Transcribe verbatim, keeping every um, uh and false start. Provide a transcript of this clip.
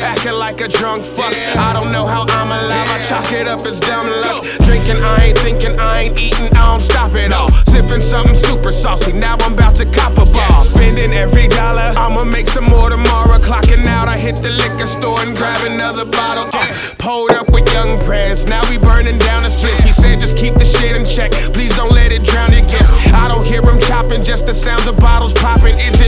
acting like a drunk fuck. I don't know how I'm alive, I chalk it up as dumb luck. Drinking, I ain't thinking, I ain't eating, I don't stop it all. Sipping something super saucy, now I'm about to cop a ball. Spending every dollar, I'ma make some more tomorrow. Clocking out, I hit the liquor store and grab another bottle. Uh, pulled up with young Prez, now we burning down a split. He said just keep the shit in check, please don't let it drown your gift. I don't hear him chopping, just the sounds of bottles popping. It's